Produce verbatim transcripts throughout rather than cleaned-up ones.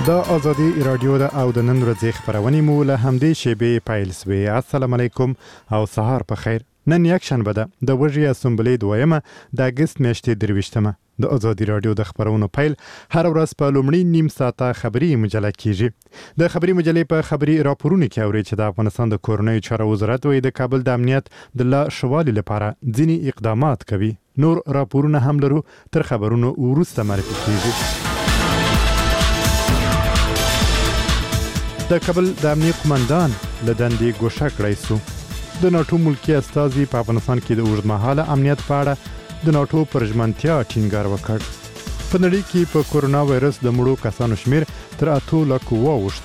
دا ازادي رادیو دا او د نن ورځې خبرونه مو له همدې شیبې پیل سوي. السلام علیکم او سهار په خیر. نن یک شنبه ده د وژې اسمبلی دویمه د اګست میاشتې درویشتمه. د ازادي رادیو د خبرونو پیل هر ورځ په لومړي نیم ساعته خبري مجله کیږي. د خبري مجلې په خبري راپورونو کې اوري چې د افغانستان د کورنیو چارو وزارت وایي د کابل د امنیت د لا شوالي لپاره ځینې اقدامات کوي. نور راپورونه هم لرو، تر خبرونو وروسته معرفي کیږي. د کابل د امنیت قومندان له دندې ګوښه کړی سو. د ناټو ملکی استازي په افغانستان کې د اوږدمهاله امنیت په اړه د ناټو پر ژمنتیا ټینګار وکړ. په نړۍ کې په کورونا وایرس د مړو کسانو شمیر تر اتو لکو واوښت.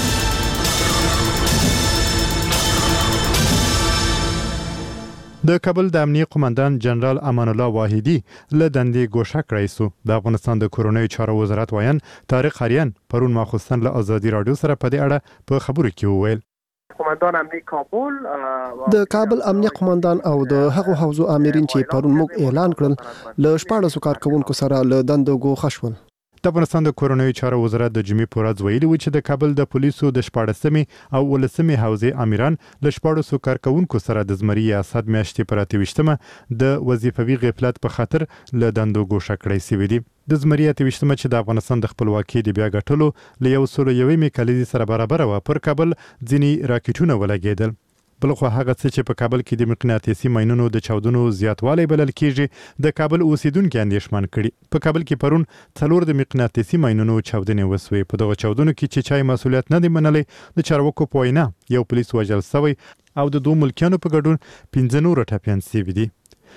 د کابل د امنیت قومندان جنرال امان الله واحدی له دندې ګوښه کړی سو. د افغانستان د کورنیو چارو وزارت وایي طارق حریان پرون ماخوستن له ازادي رادیو سره په دې اړه په خبرو کې وویل. قومندان امنیت کابل د کابل امنیت قومندان او د هغو حوزو آمرین چې پرون موږ اعلان کړل له شپاړسو کارکونکو سره له دندو ګوښه شول. د افغانستان د کورنیو چارو وزارت د جمعې په ورځ ویلي و چې د کابل د پولیسو د شپاړسمې او ولسمې حوزې امیران له شپاړسو کارکونکو سره د زمري اسد میاشتې پر اته ویشتمه د وظیفوي غفلت په خاطر له دندو ګوښه کړی شوی دی. د زمري اته ویشتمه چې د افغانستان د خپلواکۍ د بیا ګټلو له یو سل یوې کلیزې سره برابر و پر کابل ځینې راکټونه ولګېدل. بلخو هغه څه چې په کابل کې د مقناطیسي ماینونو د چاودنو زیاتوالی بلل کیږي د کابل اوسیدونکو اندېښمن کړي. په کابل کې پرون څلور د مقناطیسي ماینونو چاودنې وسوې. په دغه چاودنو کې چې چای مسولیت نه دی منلی د چارواکو په وینا یو پولیس وژل شوی او د دوه ملکیانو په ګډون پنځه نور ټپیان شوي دي.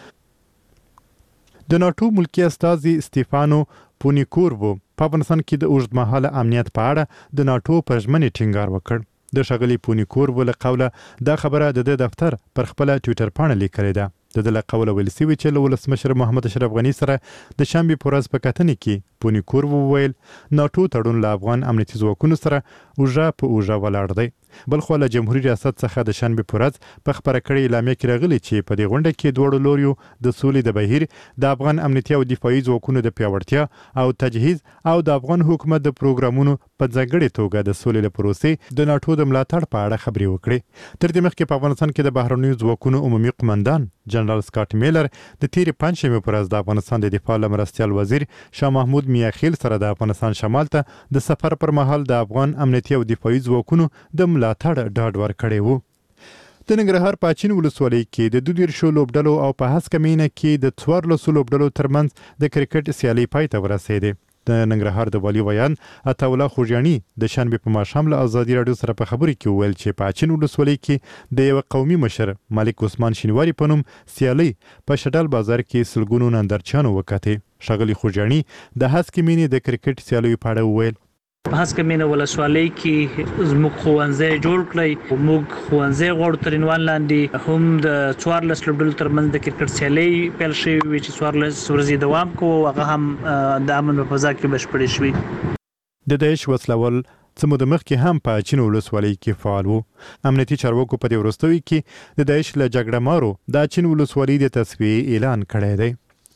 د ناټو ملکی استازي سټیفانو پونیکوروو په افغانستان کې د اوږدمهاله امنیت په اړه د ناټو پر ژمنې ټینګار وکړ. د ښاغلي پونیکوروو له قوله دا خبره د د دفتر پر خپله ټویټر پاڼه لیکلې ده. د ده له قوله ویل شوي چې له ولسمشر محمد اشرف غني سره د شنبې په ورځ په کتنې کې پونیکوروو وویل ناټو تړون له افغان امنیتي ځواکونو سره اوږه په اوږه ولاړ دی. بلخو له جمهوریت ریاست څخه د شنبې په ورځ په خپره کړې اعلامیه کې راغلي چې په دې غونډه کې دواړو لوریو د سولې د بهیر، د افغان امنیتي او دفاعي ځواکونو د پیاوړتیا او تجهیز او د افغان حکومت د پروګرامونو په ځانګړې توګه د سولې له پروسې د ناټو د ملاتړ په اړه خبرې وکړې. تر دې مخکې په افغانستان کې د بهرنیو ځواکونو عمومي قومندان جنرال سکاټ میلر د تیرې پنجشنبې په ورځ د افغانستان د دفاع له مرستیال وزیر شاه محمود میاخیل سره د افغانستان شمال ته د سفر پر مهال د افغان امنیتي او دفاعي ځواکونو د ملاتړ ډاډ ورکړی و. د ننګرهار په اچین ولسوالۍ کې د دوه دیرشو لوبډلو او په هسکه مینه کې د څوارلسو لوبډلو ترمنځ د کرکټ سیالۍ پای ته ورسېدې. د ننګرهار د والي ویان عطاالله خوږیاڼي د شنبې په ماښام له ازادي رادیو سره په خبرې کې وویل چې په اچین ولسوالۍ کې د یو قومي مشر ملک عثمان شینواري په نوم سیالۍ په شډل بازار کې سلګونو نندارچیانو وکتې. ښاغلي خوږیاڼي د هسکې مینې د کرکټ سیالیو په اړه وویل په هسکه مینه ولسوالۍ کې زموږ ښوونځی جوړ کړی. موږ ښوونځی غواړو تر عنوان لاندې هم د څوارلس لوبډلو ترمنځ د کرکټ سیالۍ پیل شوې وي چې څوارلس ورځې دوام کوو. هغه هم د امن په فضا کې بشپړې شوې. د داعش وسلوال څه موده مخکې هم په اچین ولسوالۍ کې فعال وو. امنیتي چارواکو په دې وروستیو کې د داعش له جګړه مارو د اچین ولسوالۍ د تصفیې اعلان کړی دی.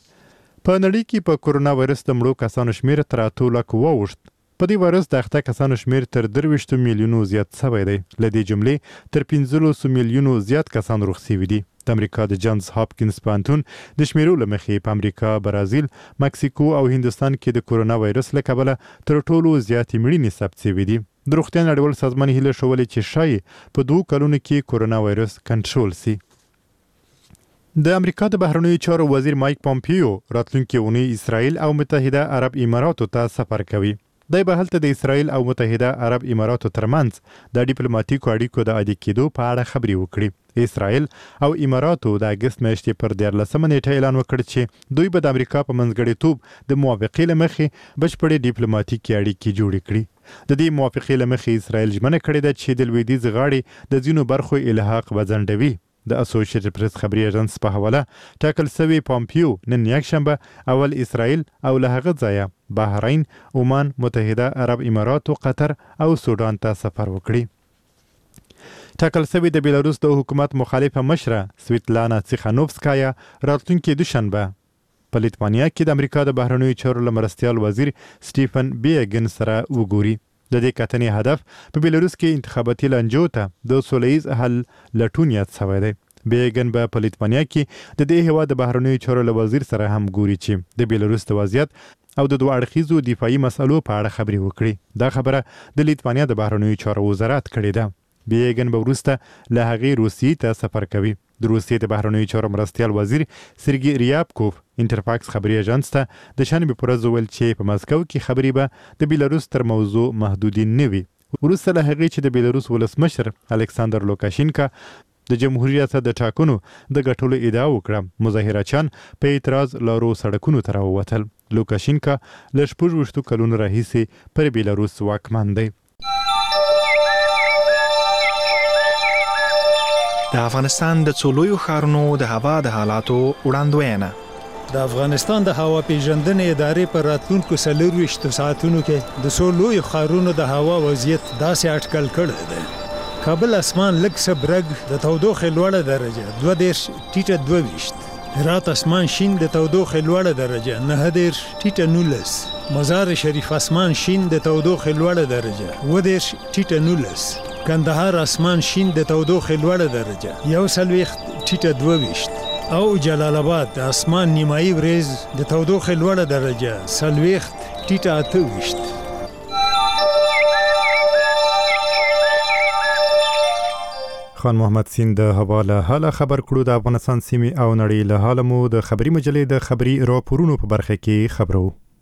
په نړۍ کې په کورونا وایرس د مړو کسانو شمیر تر اتو لکو واوښت. په دې وایرس د اخته کسانو شمیر تر درویشتو میلیونو زیات شوی دی. له دې جملې تر پنځلسو میلیونو زیات کسان روغ شوي دي. د امریکا د جانز هاپکینز پوهنتون د شمیرو له مخې په امریکا، برازیل، مکسیکو او هندوستان کې د کورونا وایرس له کبله تر ټولو زیاتې مړینې ثبت شوي دي. د روغتیا نړیوال سازمان هیله ښولې چې ښایي په دوو کلونو کې کورونا وایرس کنټرول شي. د امریکا د بهرنیو چارو وزیر مایک پامپیو راتلونکې اونۍ اسرائیل او متحده عرب اماراتو ته سفر کوي. دی به هلته د اسرائیل او متحده عرب اماراتو ترمنځ د ډیپلوماټیکو اړیکو د عادي کېدو په اړه خبرې وکړي. اسرائیل او اماراتو د اګست میاشتې پر دیارلسمه نیټه اعلان وکړ چې دوی به د امریکا په منځګړیتوب د موافقې له مخې بشپړې ډیپلوماټیکې اړیکې جوړې کړي. د دې موافقې له مخې اسرائیل ژمنه کړې ده چې د لویدیځ غاړې د ځینو برخو الحاق به ځنډوي. د اسوسییټډ پریس خبري ایجنس په حواله ټاکل شوی پامپیو نن یکشنبه اول اسرائیل او له هغه ځایه بحرین، عمان، متحده عرب امارات او قطر او سودان ته سفر وکړي. ټاکل شوی د بیلاروس د حکومت مخالفه مشره سویتلانا تیخانوفسکایا راتلونکي دوشنبه په لیتوانیا کې د امریکا د بهرنیو چارو مرستیال وزیر سټیفن بیګن سره وګوري. د دې کتنې هدف په بیلاروس کې انتخاباتي لانجو ته د سولهییز حل لټون یاد شوی دی. بیګن به په لیتوانیا کې د دې هیواد د بهرنیو چارو له وزیر سره هم ګوري چې د بیلاروس د وضعیت او د دوه اړخیزو دفاعي مسلو په اړه خبرې وکړي. دا خبره د لیتوانیا د بهرنیو چارو وزارت کړې ده. بیګن به وروسته له هغې روسیې ته سفر کوي. د روسیې د بهرنیو چارو مرستیال وزیر سرګي ریابکوف انټرفاکس خبري اژانس ته د شنبې پر ورځ ویل چې په مسکو کې خبرې به د بیلاروس تر موضوع محدودې نه وي. وروسته له هغې چې د بیلاروس ولسمشر الکساندر لوکاشینکا د جمهوریت ریاست د ټاکنو د ګټلو ادعا وکړه، مظاهرچیان په اعتراض لارو سړکونو ته راووتل. لوکاشینکا له شپږ ویشتو کلونو راهیسې پر بیلاروس واکمن دی. د افغانستان د څو لویو ښارونو د هوا د حالاتو وړاندوینه. د افغانستان د هوا پیژندنې ادارې پر راتلونکو څلور ویشتو ساعتونو کې د څو لویو ښارونو د هوا وضعیت داسې اټکل کړی دی. کابل اسمان لږ څه برګ د تودوخې لوړه درجه دوه دېرش ټیټه دوه ویشت. هرات اسمان شین د تودوخې لوړه درجه نهه دېرش ټیټه نولس. مزار شریف اسمان شین د تودوخې لوړه درجه اووه دېرش ټیټه نولس. کندهار اسمان شین د تودوخې لوړه درجه یو څلوېښت ټیټه دوه ویشت. او جلال آباد د اسمان نیمایي وریځ د تودوخې لوړه درجه څلوېښت ټیټه اته ویشت. خان محمد سین د هوا له حاله خبر کړو. د افغانستان سیمې او نړۍ له حاله مو د خبري مجلې د خبري راپورونو په برخه کې خبرو.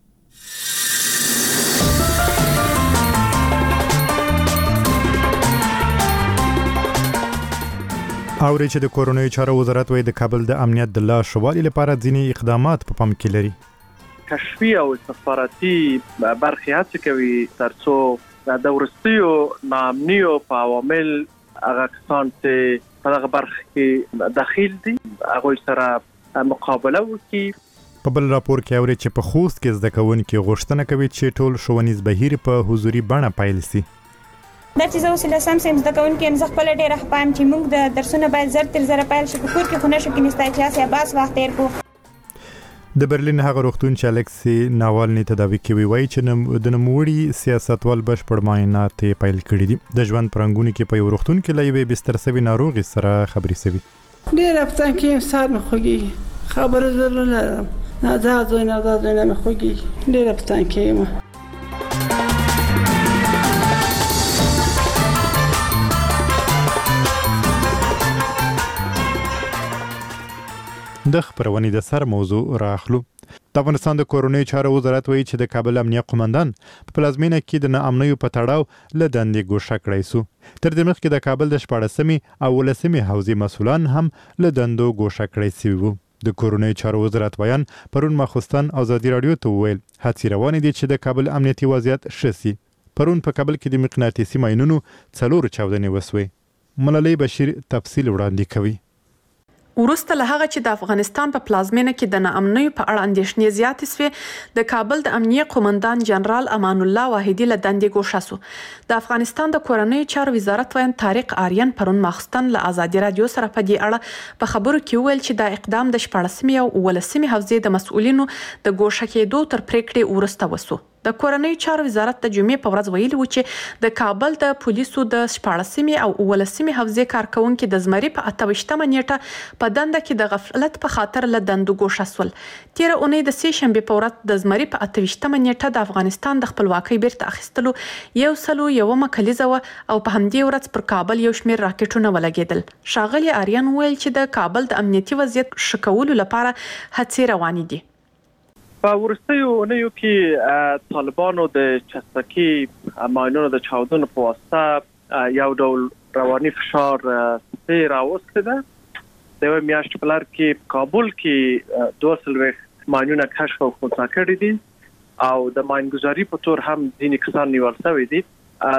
اوري چې د کورونوي چارو وزارت وایي د کابل د امنیت د لا شوالي لپاره ځینې اقدامات په پام کې لري. کشفي او استخباراتي برخې هڅه کوي ترڅو د ورستیو نامنیو په عوامل هغه کسان چې په هغه برخه کې داخل دي هغه سره مقابله وکړي. په بل راپور کې اوري چې په خوست کې زده کوونکي غوښتنه کوي چې ټول ښوونیز بهیر په حضوري بڼه پیل شي. دا چې زه اوس لسم سیم زده کوونکي یم، زه خپله ډېره ښه پایم چې موږ د درسونه باید زر تر زره پیل شي. په کور کې خو نه شو کېنستی چې هسې عباس وخت تېر کړو. د برلین هغه روغتون چې الکسی ناوالني تداوي کوي وایي چې د نوموړي سیاستوال بشپړ معاینات پیل کړي دي. د ژوند پرنګونو کې په یو روغتون کې له یوې بستر سوي ناروغي سره خبرې سوي. ډېر افغان کې سر مې خوږي خبره زه نه لرم نه دا زوی نه دا زوی نه مې خوږي ډېر افغان کې یم. د خبرونې د سر موضوع راخلو. د افغانستان د کورونوي چارو وزارت وایي چې د کابل امنیه قومندان په پلازمینه کې د ناامنیو په تړاو له دندې ګوښه کړی سو. تر دې مخکې د کابل د شپاړسمې او ولسمې حوزې مسؤلان هم له دندو ګوښه کړی سوي وو. د کورونوي چارو وزارت ویان پرون ماخوستن ازادي راډیو ته وویل هڅې روانې دي چې د کابل امنیتي وضعیت ښه سي. پرون په کابل کې د مقناطیسي ماینونو څلور چاودنې وسوې. ملالۍ بشیر تفصیل وړاندې کوي. وروسته له هغه چې د افغانستان په پلازمینه کې د ناامنیو په اړه اندېښنې زیاتې سوې، د کابل د امنیه قومندان جنرال امان الله واحدي له دندې ګوښه سو. د افغانستان د کورنیو چارو وزارت ویان طارق آریان پرون ماخستن له ازادي راډیو سره په دې اړه په خبرو کې وویل چې دا اقدام د شپاړسمې او ولسمې حوزې د مسؤلینو د ګوښه کېدو تر پریکړې وروسته وسو. د کورنیو چارو وزارت د جمعې په ورځ ویلي و چې د کابل د پولیسو د شپاړسمې او ولسمې حوزې کارکونکي د زمري په اته ویشتمه نیټه په دنده کې د غفلت په خاطر له دندو ګوښه سول. تېره اونۍ د سې شنبې په ورځ د زمري په اته ویشتمه نیټه د افغانستان د خپلواکۍ بیرته اخیستلو یو سلو یومه کلیزه وه او په همدې ورځ پر کابل یو شمېر راکټونه ولګېدل. ښاغلي آریان وویل چې د کابل د امنیتي وضعیت ښه کولو لپاره هڅې روانې دي. په وروستیو اونیو کې طالبانو د چستکي ماینونو د چاودنو په واسطه یو ډول رواني فشار پرې راوستی ده. د یوې میاشتې په لار کې په کابل کې دوه څلوېښت ماینونه کشف او خنثی کړي دي او د ماینګذاري په تور هم ځینې کسان نیول شوي دي.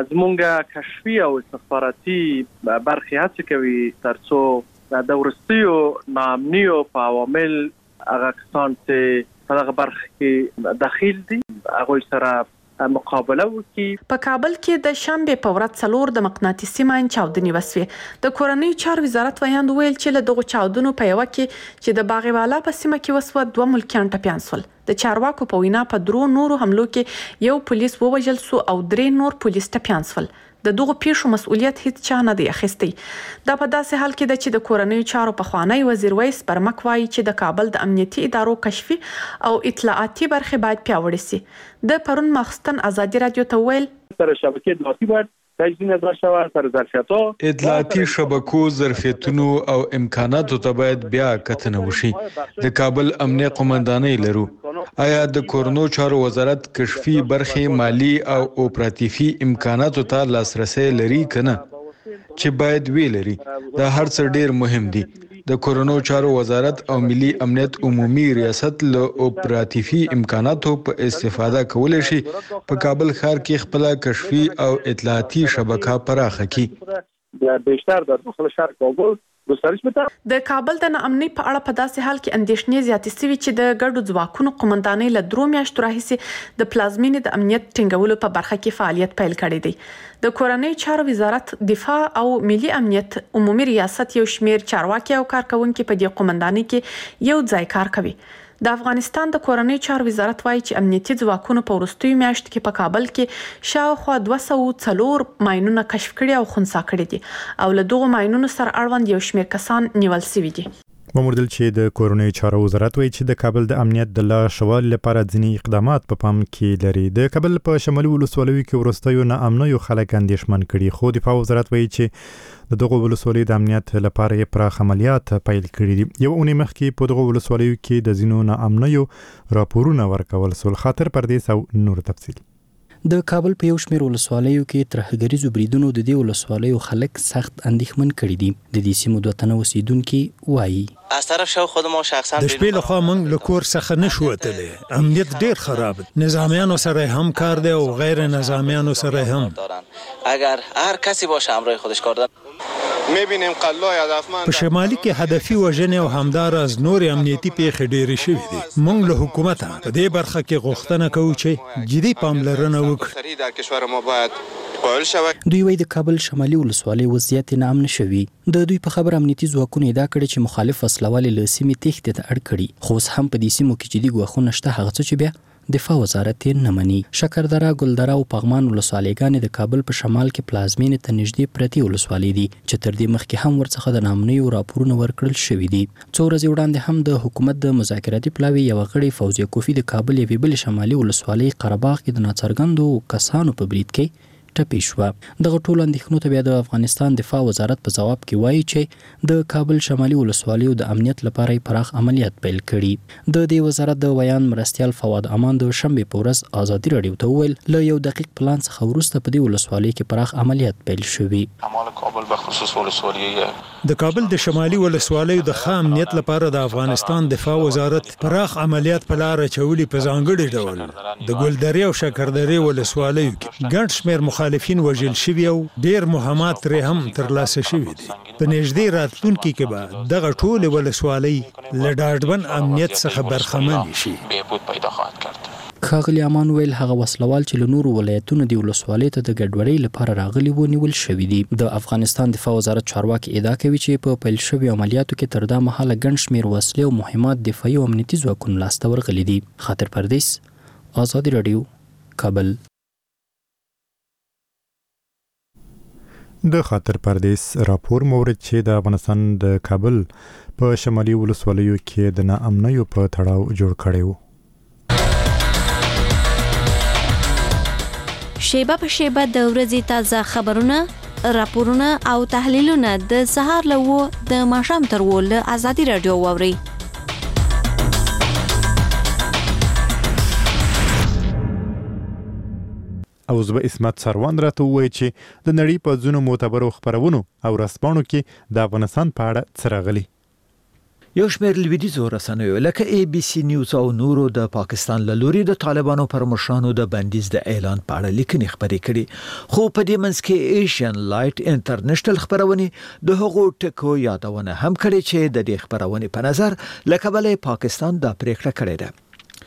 زموږ کشفي او استخباراتي برخې هڅې کوي ترڅو د وروستیو ناامنیو په عوامل هغه کسان چې په هغه برخه کې داخل دي هغوی سره مقابله وکړي. په کابل کې د شنبې په ورځ څلور د مقناطیسي ماین چاودنې وسوې. د کورنیو چارو وزارت ویاند ویل چې له دغو چاودنو په یوه کې چې د باغ والا په سیمه کې وسوه دوه ملکیان ټپیان سول. د چارواکو په وینا په درو نورو حملو کې یو پولیس ووژل سو او درې نور پولیس ټپیان شول. د دغه پیښو مسؤلیت هیڅ چا نه دی اخیستی. دا په داسې حال کې ده چې د کورنیو چارو پخوانی وزیر ویس پرمک وایي چې د کابل د امنیتي ادارو کشفي او اطلاعاتي برخې باید پیاوړې سي. د پرون ماخستن ازادي رادیو ته ویل سره شبکې اطلاعاتي باید تجدید نظر شوه سره ظرفیتو اطلاعاتي شبکو ظرفیتونو او امکاناتو ته باید بیا کتنه وشي. د کابل امنیه قومندانۍ لرو. آیا د کورونو چارو وزارت کشفي برخې مالی او اپراتیفي امکاناتو ته لاسرسي لري کنه چې باید وی لري؟ دا هر څه ډیر مهم دي. د کورونو چارو وزارت او ملي امنیت عمومي ریاست له اپراتیفي امکاناتو په استفاده کولای شي په کابل ښار کې خپل کشفي او اطلاعاتي شبکه پراخه کړي. بیشتر در داخل شهر کابل د کابل د ناامنۍ په اړه په داسې حال کې اندېښنې زیاتې شوې چې د ګډو ځواکونو قومندانۍ له درو میاشتو راهیسې د پلازمینې د امنیت ټینګولو په برخه کې فعالیت پیل کړی دی. د کورنیو چارو وزارت، دفاع او ملي امنیت عمومي ریاست یو شمیر چارواکي او کارکونکي په دې قومندانۍ کې یو ځای کار کوي. د افغانستان د کورنیو چارو وزارت وایي چې امنیتي ځواکونو په وروستیو میاشتو کې په کابل کې شاوخوا دوه سوه څلور ماینونه کشف کړي او خنثی کړي دي او له دغو ماینونو سره اړوند یو شمیر کسان نیول شوي دي. وموردل چې د کورنیو چارو وزارت وایي چې د کابل د امنیت د لا شوال لپاره ځینې اقدامات په پام کې لري. د کابل په شمالي ولسوالیو کې وروستیو ناامنیو خلک اندېښمن کړي، خو دفاع وزارت وایي چې د دغو ولسوالیو د امنیت لپاره یې پراخ عملیات پیل کړي دي. یو اونۍ مخکې په دغو ولسوالیو کې د ځینو ناامنیو راپورونه ورکول سول. خاطر پردیس او نور تفصیل. د کابل په یو شمیر ولسوالیو کې ترهګریزو بریدونو د دې ولسوالیو خلک سخت اندېښمن کړي دي. د دې سیمو دوه تنه اوسیدونکي وایي از طرف شو خود ما شخصا د شپې لخوا موږ له کور څخه نشو وتلی. امنیت ډیر خراب دی. نظامیانو سره هم کار دی او غیر نظامیانو سره هم. اگر هر کسی باشه همراه خودش کار دارن. میبینیم قلای هدفمند په شمالي کې هدفي وژنې او همداراز نور امنیتي پیښې ډېرې شوې دي. موږ له حکومته په دې برخه کې غوښتنه کوو چې جدي پاملرنه وکړي. در کشور ما باید قائل شود. دوی وایي د کابل شمالي ولسوالۍ وضعیت ناامن شوي. د دوی په خبر امنیتي ځواکونو ادعا کړې چې مخالف وسلوالې له سیمې تېښتې ته اړ کړي، خو اوس هم په دې سیمو کې جدي ګواښونه شته، هغه څه چې بیا دفاع وزارت یې نه مني. شکردره، ګلدره او پغمان ولسوالیګانې د کابل په شمال کې پلازمینې ته نږدې پرتې ولسوالۍ دي چې تر دې مخکې هم ورڅخه د ناامنیو راپورونه ورکړل شوي دي. څو ورځې وړاندې هم د حکومت د مذاکراتي پلاوي یوه غړې فوزیه کوفي د کابل یوې بلې شمالي ولسوالۍ قرهباغ کې د ناڅرګندو کسانو په برید کې ټپي شوه. دغه ټولو اندېښنو ته بیا د افغانستان دفاع وزارت په ځواب کې وایي چې د کابل شمالي ولسوالیو د امنیت لپاره یې پراخ عملیات پیل کړي. د دې وزارت د ویان مرستیال فواد امان د شنبې په ورځ ازادي راډیو ته وویل له یو دقیق پلان څخه وروسته په دې ولسوالۍ کې پراخ عملیات پیل شوي. اعمال کابل به خصوص ولسوالیه د کابل د شمالي ولسوالیو د ښه امنیت لپاره د افغانستان دفاع وزارت پراخ عملیات په لاره چولي. په ځانګړي ډول د ګلدرې او شکردرې ولسوالیو کې ګڼ شمېر مخالفین وژل شوي او ډېر مهمات ترې هم ترلاسه شوي دي. په نږدې راتلونکي کې به دغه ټولې ولسوالۍ له ډاډمن امنیت څخه برخمنې شي. ښاغلي امان ویل هغه وسلوال چې له نورو ولایتونو د ولسوالۍ ته د ګډوډۍ لپاره راغلي وو نیول شوي دي. د افغانستان دفاع وزارت چارواکي ادعا کوي چې په پیل شوي عملیاتو کې تر دا مهاله ګڼ شمېر وسلې او مهمات دفاعي او امنیتي ځواکونو لاسته ورغلي دي. خاطر پردیس، ازادي راډیو، کابل. د خاطر پردیس راپور مورد چې د افغانستان د کابل په شمالي ولسوالیو کې د ناامنیو په تړاو جوړ کړی و. شیبه په شیبه د ورځې تازه خبرونه، راپورونه او تحلیلونه د سهار له وو د ماښام تر وو له ازادي راډیو واورئ. او زه به اسمت سروان راته ووایي چې د نړۍ په ځینو معتبرو خپرونو او رسپاڼو کې د افغانستان په اړه څه راغلي. یو شمېر لویدیځو رسنیو لکه ای بي سي نیوز او نورو د پاکستان له لوري د طالبانو پر مشرانو د بندیز د اعلان په اړه لیکنې خپرې کړي، خو په دې منځ کې ایشین لایټ انټرنیشنل خپرونې د هغو ټکو یادونه هم کړې چې د دې خپرونې په نظر له کبله پاکستان دا پریکړه کړې ده.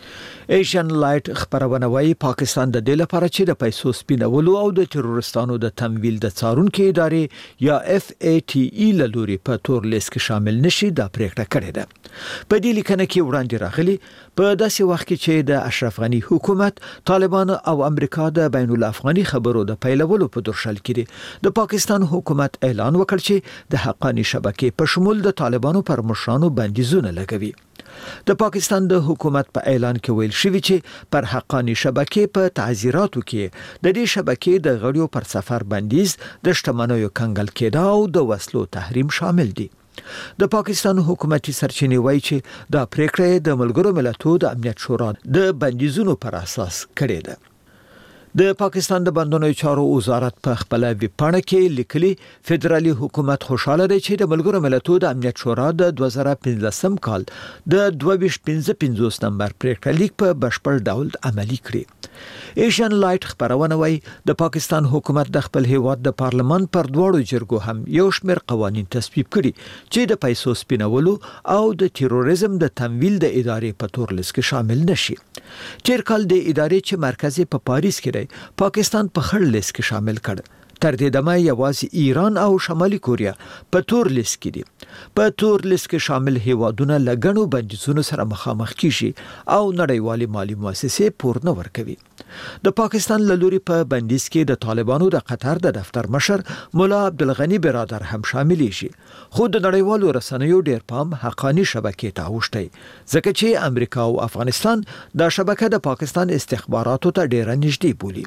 ایشین لایټ خبرونه وايي پاکستان د دې لپاره چې د پیسو سپینولو او د تروریستانو د تمویل د څارونکو ادارې یا اف ای ټی ای لوري په تور لیست کې شامل نشي دا پریکړه کړې ده. په دې لیکنه کې وړاندې راغلي په داسې وخت کې چې د اشرف غنی حکومت طالبان او امریکا د بین الافغاني خبرو د پیلولو په درشل کې د پاکستان حکومت اعلان وکړ چې د حقانی شبکې په شمول د طالبانو پر مشرانو بندیزونه لګوي. د پاکستان د حکومت په اعلان کې ویل شوی چې پر حقانی شبکې په تعزیراتو کې د دې شبکې د غړیو پر سفر بندیز د شتمنیو کنګل کېدا او د وسلو تحریم شامل دي. د پاکستان حکومتي سرچینې وایي چې دا پریکړه د ملګرو ملتونو د امنیت شورا د بندیزونو پر اساس کړې ده. د پاکستان د بندونو چارو وزارت په خپل ویب پاڼه کې لیکلي فدرالي حکومت خوشاله دی چې د ملګرو ملتونو د امنیت شورا د دوه زره پنځلسم کال د دوه ویشت پنځه پنځوس نمبر پریکړه لیک په بشپړ ډول عملي کړي. ایشین لایټ خبرونه وايي د پاکستان حکومت د خپل هیواد د پارلمان پر دواړو جرګو هم یو شمېر قوانين تصویب کړي چې د پیسو سپینولو او د تروریزم د تمویل د ادارې په تور لیست کې شامل نشي. تیر کال د ادارې چې مرکزي په پاریس کې پاکستان په خړ لیست کې شامل کړ. تر دې دمه یوازې ایران او شمالي کوریا په تور لیست کې دي. په تور لیست کې شامل هیوادونه لګڼو بندیزونو سره مخامخ کیږي او نړیوالي مالی مؤسسې پور نه ورکوي. د پاکستان لوري په بندیز کې د طالبانو د قطر د دفتر مشر مولا عبدالغنی برادر هم شامل شي. خو د نړیوالو رسنیو ډیر پام حقانی شبکې ته اوښتي ځکه چې امریکا او افغانستان دا شبکه د پاکستان استخباراتو ته ډیر نږدې بولي.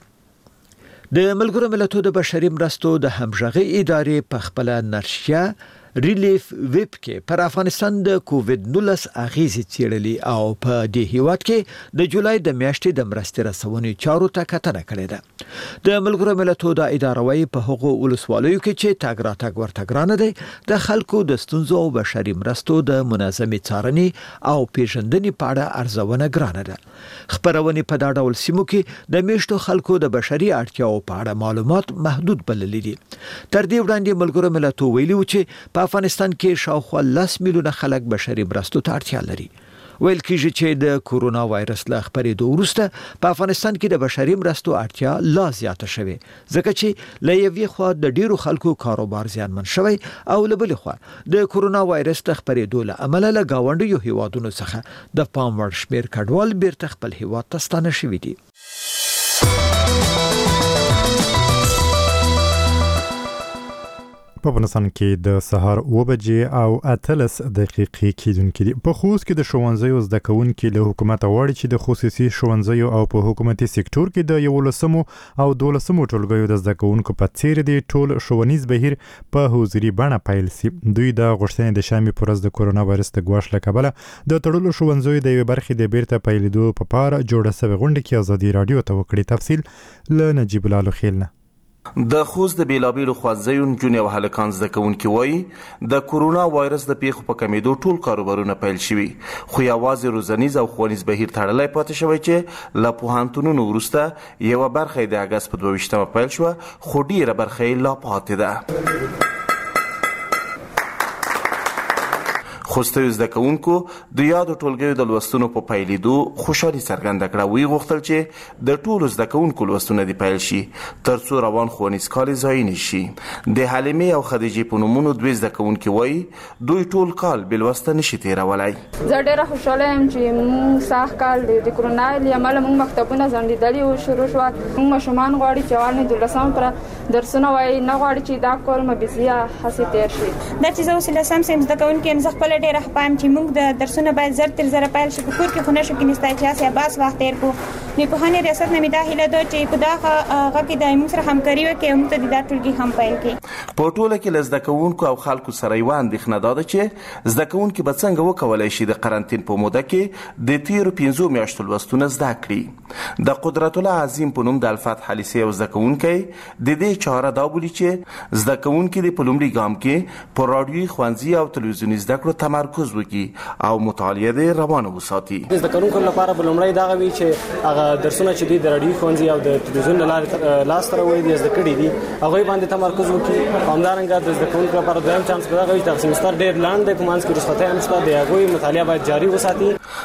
د ملګرو ملتونو د بشري مرستو د همغږي ادارې په خپل نشریه ریلیف ویب کې پر افغانستان د کووډ نولس اغیزې څېړلې او په دې هیواد کې د جولای د میاشتې د مرستې رسونې چارو ته کتنه کړې ده. د ملګرو ملتونو د ادارې وايي په هغو ولسوالیو کې چې تاګ راتګ ورته ګرانه دی د خلکو د ستونزو او بشري مرستو د منظمې څارنې او پیژندنې په اړه ارزونه ګرانه ده. خبرونه په دا ډول سیمو کې د میشتو خلکو د بشري اړتیاو په اړه معلومات محدود بللي دي. تر دې وړاندې ملګرو ملتونو ویلي و چې په افغانستان کې شاوخوا لس میلیونه خلک بشري مرستو ته اړتیا لري. ویل کېږي چې د کورونا وایرس له خپرېدو وروسته په افغانستان کې د بشري مرستو اړتیا لا زیاته شوې ځکه چې له یوې خوا د ډیرو خلکو کاروبار زیانمن شوی او له بلې خوا د کورونا وایرس د خپرېدو له امله له ګاونډیو هیوادونو څخه د پام وړ شمېر کډوال بیرته خپل هیواد ته ستانه شوي دي. په افغانستان کې د سهار اوه بجې او اتلس دقیقې کېدونکې دي. په خوست کې د ښوونځیو زده کوونکي له حکومته غواړي چې د خصوصي ښوونځیو او په حکومتي سکتور کې د یولسمو او دولسمو ټولګیو د زده کوونکو په څیر دی ټول ښوونیز بهیر په حضوري بڼه پیل سي. دوی د غوښتنې د شامي پر ورځ د کورونا وایرس د ګواښ له کبله د تړلو ښوونځیو د یوې برخې د بیرته پیلېدو په پاره جوړه سوې غونډه کې ازادي راډیو ته وکړي. تفصیل له نجیب الله لخیل نه. د خوست د بیلابیلو ښوونځیو نجونې او هلکان زده کوونکي وایي د کورونا وایرس د پیښو په کمیدو ټول کاروبارونه پیل شوي خو یوازې روزنیز او ښوونیز بهیر تړلی پاتې شوی چې له پوهنتونونو وروسته یوه برخه د اګست په دوه ویشتمه پیل شوه خو ډیره برخه یې لا پاتې ده. خوستیو زده کوونکو د یادو ټولګیو د لوستونو په پیلېدو خوشحالي څرګنده کړه. ویې غوښتل چې د ټولو زده کوونکو لوستونه دې پیل شي تر څو روان ښوونیز کال یې ضایع نه شي. د حلیمې او خدیجې په نومونو دوی زده کوونکي وایي دوی ټول کال بې لوسته نشي تېرولی. زه ډېره خوشحاله یم چې موږ سخت کال د کرونا له امله موږ مکتبونه ځنډېدلي وو شروع شوه. موږ ماشومان غواړي چې اول نه دولسم پر درسونه وایي نه غواړي چې دا کال مو بېځایه هسې تېر شي. دا چې زه اوس لسم صنف زده کوونکې یم زه خپله ډېره خپه چې موږ د درسونه باید زر تر زره پیل شي په کور کې خو نه شو کېنستی چې هسې عباس وخت تېر کړو. د پوهنې ریاست نه مې دا هیله ده چې په دغه هغه کې د موږ سره همکاري وکړي او موږ ته د دا ټولګي هم پیل کړي. په ټوله کې له زده کوونکو او خلکو سره یوه اندېښنه دا ده چې زده کوونکي به څنګه وکولی شي د قرنطین په موده کې د تېرو پنځو میاشتو لوستونه زده کړي. د قدرت الله عظیم په نوم د الفتح لیسې یو زده کوونکی د دې چاره دا بولي چې زده کوونکي د په لومړي ګام کې په راډیوي ښوونځي او تلویزیوني زده کړو تمرکز وکړي او مطالعه دې روانه وساتي. زده کوونکو لپاره به لومړی دغه وي چې هغه درسونه چې دوی د راډیوي ښوونځي او د تلویزیون له لارې لاسته راوړي دي زده کړي دي هغوی باندې تمرکز وکړي. همدارنګه د زده کوونکو لپاره دویم چانس به دغه وي چې دغه سمستر ډېر لنډ دی په منځ کې رخصتۍ هم شته د هغوی مطالعه باید جاري وساتي.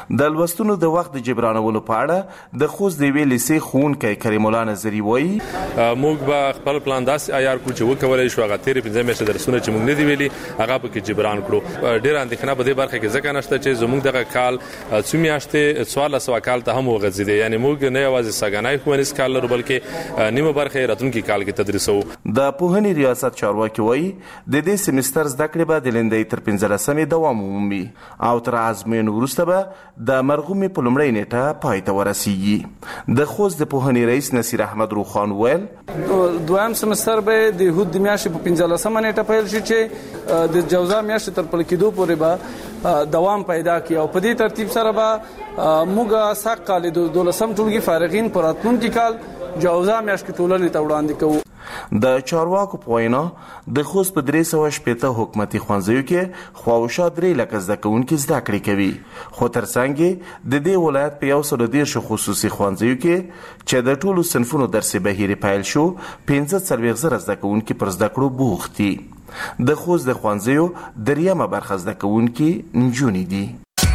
د لوستونو د وخت د جبرانولو په اړه د خوست د یوې لیسې ښوونکی کریم الله نظري وایي موږ به خپل پلان داسې عیار کړو چې وکولای شو هغه تیرې پنځه میاشتې درسونه چې موږ نه دی ویلي هغه پکې جبران کړو. ډېره اندېښنه په دې برخه کې ځکه نشته چې زموږ دغه کال څو میاشتې څوارلس سوه کال ته هم وغځېدی، یعنې موږ نه یوازې سږنی ښوونیز کال لرو بلکې نیمه برخه یې راتلونکي کال کې تدریسوو. د پوهنې ریاست چارواکي وایي د دې سیمستر زده کړې به د لیندۍ تر پنځلسمې دوام ومومي او تر ازموینې وروسته به د مرغومې په لومړۍ نیټه پای ته ورسیږي. د خوست د پوهنې رئیس نصیر احمد روخان ویل دویم سمستر به د یهود د میاشتې په پنځلسمه نیټه پیل شي چې د جوزا میاشتې تر پل کېدو پورې به دوام پیدا کړي او په دې ترتیب سره به موږ سږ کال د دولسم ټولګي فارغین په راتلونکي کال جوزا میاشت کې ټولنې ته وړاندې کوو. د چارواکو په وینا د خوست په درې سوه شپېته حکومتي ښوونځیو کې خواوشا درې لکه زده کوونکي زده کړې کوي، خو ترڅنګ یې د دې ولایت په یو سلو دېرشو خصوصي ښوونځیو کې چې د ټولو صنفونو درسي بهیر پیل شو پنځه څلوېښت زره زده کوونکي پر زده کړو بوخت دي. د خوست د ښوونځیو دریمه برخه زده کوونکي نجونې دي.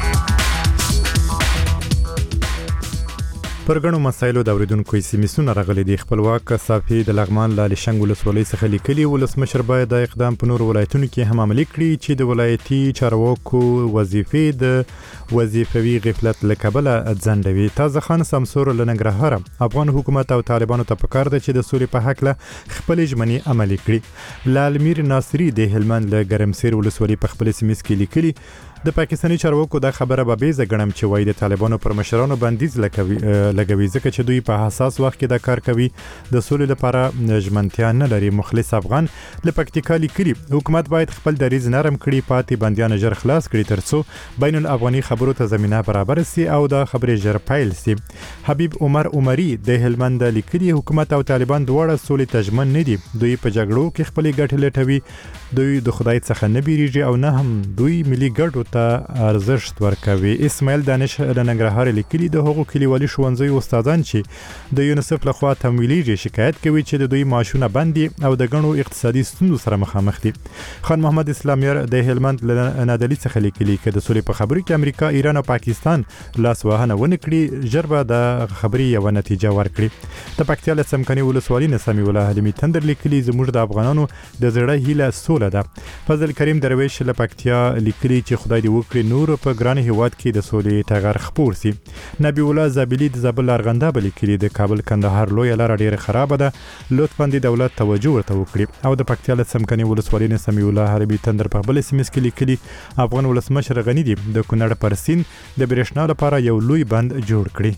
پر ګڼو مسایلو د اوریدونکو سیمسونه راغلي دي. خپلواک صافي د لغمان له شنګ ولسوالۍ څخه لیکلي ولسمشر باید د اقدام په نور ولایتونو کې هم عملي کړي چې د ولایتي چارواکو وظیفې د وظیفوي غفلت له کبله ځنډوي. تازه خان سمسور له ننګرهار افغان حکومت او طالبانو ته پکار ده چې د سولې په حق له خپل ژمنې عملي کړي. لالمیر ناصری د هلمند له ګرمسیر ولسوالۍ په خپل سیمه کې لیکلي د پاکستاني چارواکو دا خبره به بیزه ګڼم چې وایي د طالبانو پر مشرانو بندیز لګوي ځکه چې دوی په حساس وخت کې دا کار کوي. د سولې لپاره ژمنتیا نه لري. مخلص افغان له پکتیکا لیکلي حکومت باید خپل دریځ نرم کړي، پاتې بندیان ژر خلاص کړي ترڅو بین الافغاني خبرو ته زمينه برابر سي او دا خبرې ژر پیل سي. حبیب عمر عمری د هلمند لیکلي حکومت او طالبان دواړه سولې ته ژمن نه دي، دوی په جګړو کې خپل ګټې لټوي، دوی د خدای څخه نه بیریږي او نه هم دوی ملي ګټو ته ارزښت ورکوي. اسماعیل دانش د ننګرهار لیکلي د هغو کلیوالي ښوونځیو استادان چې د یونیسف لخوا تمویلېږي شکایت کوي چې د دوی معاشونه بند دي او د ګڼو اقتصادي ستونزو سره مخامخ دي. خان محمد اسلامیر د هلمند له نادلي څخه لیکلي چې د سولې په خبرو کې امریکا، ایران او پاکستان لاس وهنه ونه کړي ژر به د خبرې یوه نتیجه ورکړي. د پکتیا له څمکني ولسوالۍ نه سمیع الله حلیمي تندر لیکلي زموږ د افغانانو د زړه هیله سوله ده. فضل کریم درویش له پکتیا لیکلي چې خدای دې وکړي نور په ګران هیواد کې د سولې ټغر خپور سي. نبی الله زابلی د زابل ارغنده لیکلي د کابل کندهار لوی لار ډیره خراب ده، لطفا د دولت توجه ورته وکړي. او د پکتیا له څمکني ولسوالۍ نه سمیع الله حلیمي تندر په بل سیمه کې لیکلي افغان ولسمشر غنی دی د کونړ پر سیند د برېښنا لپاره یو لوی بند جوړ کړي.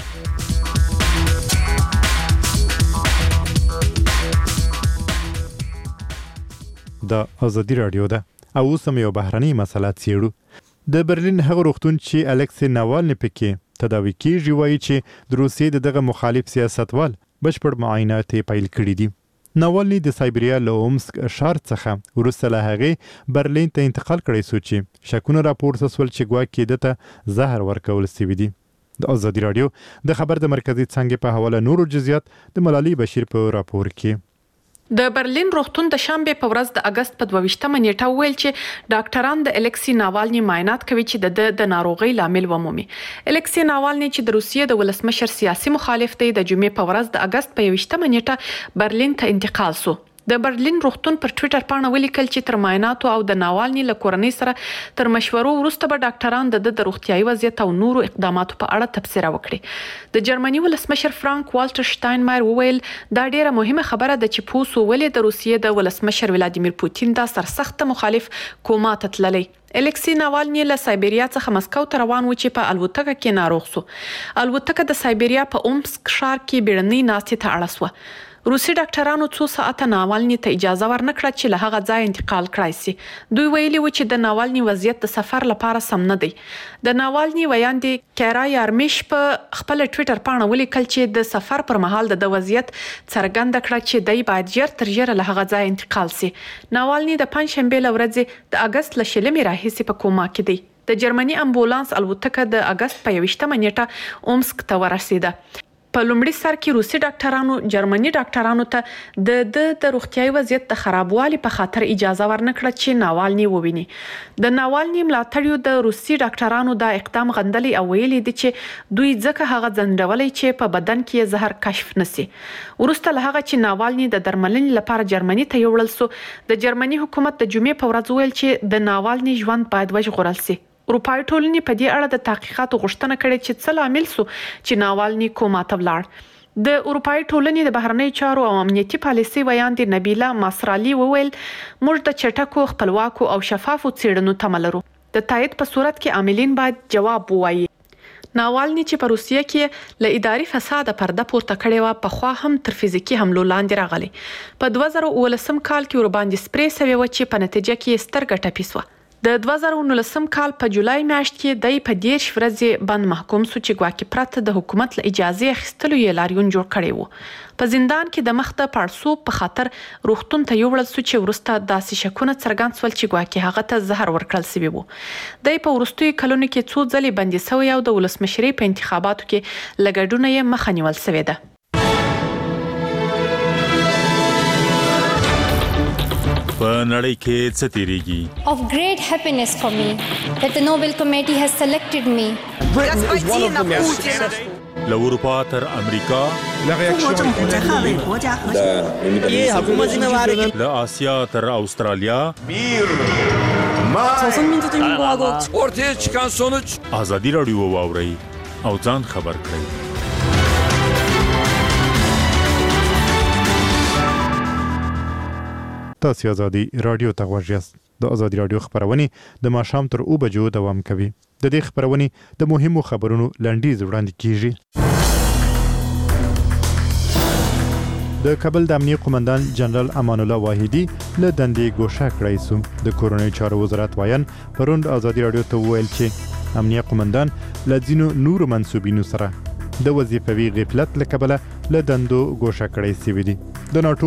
د ازادي رادیو ده او اوس هم یو بهرنۍ مسله څیړو. د برلین هغه روغتون چې الکسی ناوالني پکې تداوي کیږي وایي چې د روسیې دغه مخالف سیاستوال بشپړ معاینات پیل کړي دي. ناوالني د سایبریا له اومسک ښار څخه وروسته له هغې برلین ته انتقال کړی سو چې شکونه راپورته سول چې ګواکې ده ته زهر ورکول سوي دي. د ازادي رادیو د خبر د مرکزي څانګې په حواله نورو جزئیات د ملالي بشیر په راپور کې. د برلین روغتون د شنبه په ورځ د اگست په دوه ویشتمه نیټه ویل چې ډاکټران د الکسی ناوالني معاینات کوي چې د د ناروغي لامل ومومي. الکسی ناوالني چې د روسیې د ولسمشر سیاسي مخالف دی د جمعې په ورځ د اگست په ویشتمه نیټه برلین ته انتقال سو. د برلین روغتون پر ټوئیټر باندې ولیکل چې تر معایناتو او د ناوالني له کورنۍ سره تر مشورو وروسته به ډاکټران د د روغتيایي وضعیت او نورو اقداماتو په اړه تبصره وکړي. د جرمني ولسمشر فرانک والټر شتاینمایر وویل دا ډیره مهمه خبره ده چې پوسو ولې د روسیې د ولسمشر ولادیمیر پوتین دا سرسخت مخالف کومه تتللی. الکسی ناوالني له سایبریا څخه مسکو ته روان و چې په الوتکه کې ناروغ سو. الوتکه د سایبریا په اومسک ښار کې بیړنۍ ناستې ته اړه سوه. روسي ډاکټرانو څو ساعته ناوالني ته اجازه ورنکړه چې له هغه ځای انتقال کړای شي. دوی ویلي و چې د ناوالني وضعیت د سفر لپاره سم نه دی. د ناوالني ویاندې کیرا یارمیش په خپل ټوئیټر باندې ولیکل چې د سفر پر مهال د وضعیت څرګنده کړه چې دای باید ژر تر ژره له هغه ځای انتقال شي. ناوالني د پنځشنبه لورځ د اگست له شلمې راهیسې په کوما کې دی. د جرمني امبولانس الوتکه د اگست په یوشتمه نیټه اومسک ته ورسیده. په لومړي سر کې روسي ډاکټرانو جرمني ډاکټرانو ته د د روغتيایي وضعیت د خرابوالي په خاطر اجازه ورنکړه چې ناوالني وویني. د ناوالني ملاتړیو د روسي ډاکټرانو دا اقدام غندلي او ویلي دي چې دوی ځکه هغه ځنډولي چې په بدن کې زهر کشف نسی. ورسته له هغه چې ناوالني د درملنې لپاره جرمني ته یوړل سو، د جرمني حکومت د جمعې په ورځ ویل چې د ناوالني ژوند باید وژغورل شي. اروپایي ټولنې په دې اړه د تحقیقاتو غوښتنه کړې چې څه لامل سو چې ناوالني کوما ته ولاړ. د اروپایي ټولنې د بهرنی چارو او امنیتي پالیسي ویاندې نبیله ماسرالی وویل موږ د چټکو خپلواکو او شفافو څېړنو تمه لرو. د تایید په صورت کې عاملین باید جواب ووایي. ناوالني چې په روسیه کې له اداري فساد پرده پورته کړې و په خوا هم تر فزیکی حملو لاندې راغلي. په دوه زره اوولسم کال کې ورباندې سپری سوي و چې په نتیجه کې ستر ګټه پیسوه. د دوه زره نولسم کال په جولای میاشت کې د په دیش ورځې بند محکوم سو چې ګواکې پرته د حکومت له اجازه اخیستلو یې لاریون جوړ کړی وو. په زندان کې د مخ د پړسوب په خاطر روغتون ته یوړل سو چې ورسته داسې شکونه څرګند سول چې ګواکې هغه ته زهر ورکړل سوی وو. د په ورستوي کلونو کې څو ځلې بندي سوی او د ولسمشرۍ په انتخاباتو کې لګډونه یې مخه نیول سوی ده. په نړۍ کې څه تیریږي؟ Of great happiness for me that the Nobel Committee has selected me. Britain is one of the most له اروپا تر امریکا له آسیا تر استرالیا ortaya çıkan sonuç ازادي رادیو واوري او ځان خبر کړئ. تاسو ازادي رادیو ته غوږ یاست. د ازادي رادیو خبرونه د ماښام تر اوه بجو دوام کوي. د دې خبرونه د مهمو خبرونو لنډیز وړاندې کیږي. د کابل د امنیت قومندان جنرال امان الله واحدی له دندې ګوښه کړی سو. د کورنۍ چارو وزارت وایان پروند ازادي رادیو ته ویل چې امنیت قومندان له ځینو نورو منسوبینو سره د وظیفوي غفلت له کبله له دندو ګوښه کړی سوی دی. د ناټو